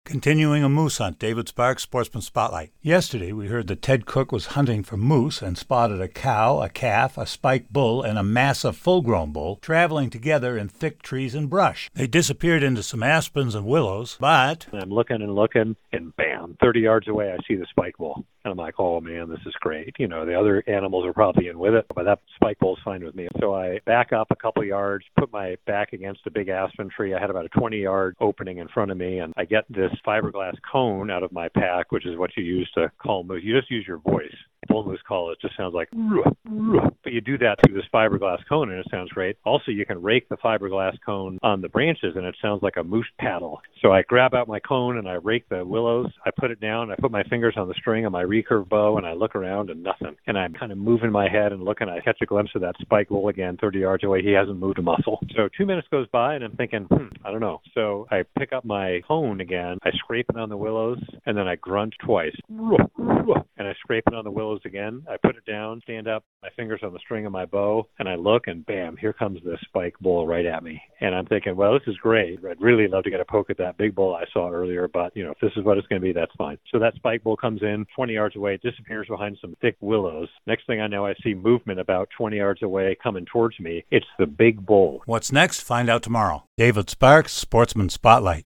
Continuing a moose hunt, David Sparks, Sportsman Spotlight. Yesterday, we heard that Ted Cook was hunting for moose and spotted a cow, a calf, a spike bull, and a massive full-grown bull traveling together in thick trees and brush. They disappeared into some aspens and willows, but... I'm looking, and bam, 30 yards away, I see the spike bull. And I'm like, oh, man, this is great. You know, the other animals are probably in with it, but that spike bull's fine with me. So I back up a couple yards, put my back against a big aspen tree. I had about a 20-yard opening in front of me, and I get this fiberglass cone out of my pack, which is what you use to call moose. You just use your voice. Bull moose call, it just sounds like, ruh, ruh. But you do that through this fiberglass cone, and it sounds great. Also, you can rake the fiberglass cone on the branches, and it sounds like a moose paddle. So I grab out my cone, and I rake the willows. I put it down. I put my fingers on the string of my recurve bow, and I look around, and nothing. And I'm kind of moving my head and looking. I catch a glimpse of that spike bull again, 30 yards away. He hasn't moved a muscle. So 2 minutes goes by, and I'm thinking, I don't know. So I pick up my cone again. I scrape it on the willows, and then I grunt twice. And I scrape it on the willows again. I put it down, stand up, my fingers on the string of my bow, and I look, and bam, here comes this spike bull right at me. And I'm thinking, well, this is great. I'd really love to get a poke at that big bull I saw earlier, but, you know, if this is what it's going to be, that's fine. So that spike bull comes in 20 yards away, disappears behind some thick willows. Next thing I know, I see movement about 20 yards away coming towards me. It's the big bull. What's next? Find out tomorrow. David Sparks, Sportsman Spotlight.